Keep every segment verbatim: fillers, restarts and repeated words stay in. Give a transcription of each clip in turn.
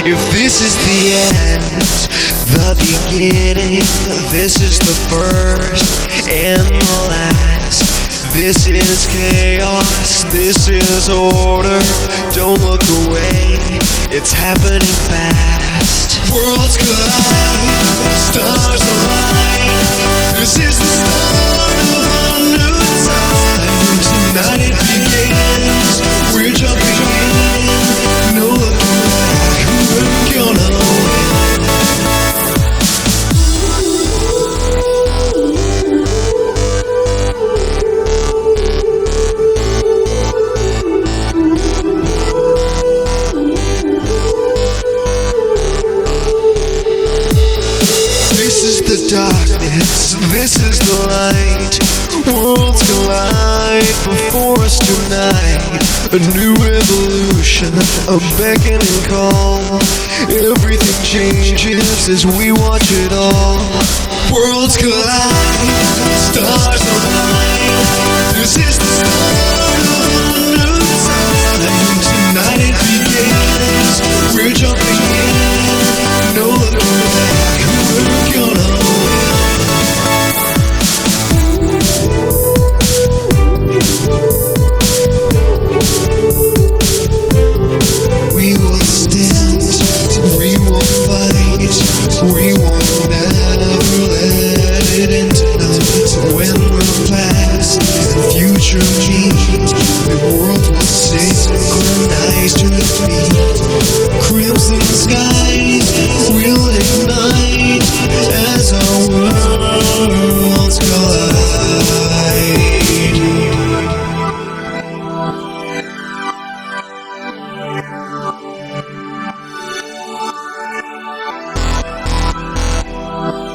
If this is the end, the beginning, this is the first and the last. This is chaos, this is order. Don't look away, it's happening fast. Worlds collide, stars align. This is the start of a new time. Tonight it begins, we're jumping in. No looking back, we're gonna win. This is the darkness, this is the light. Worlds collide before us tonight. A new revolution, a beckoning call. Everything changes as we watch it all. Worlds collide, stars align. This is the start of a new time. Tonight it begins, we're jumping in. No looking back, we're gonna win. We will stand, we will fight, we will never let it end tonight. When we're past and future meet, the world will synchronize to the beat. Crimson skies will ignite as our worlds collide.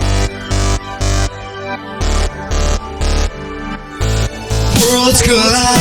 Worlds collide.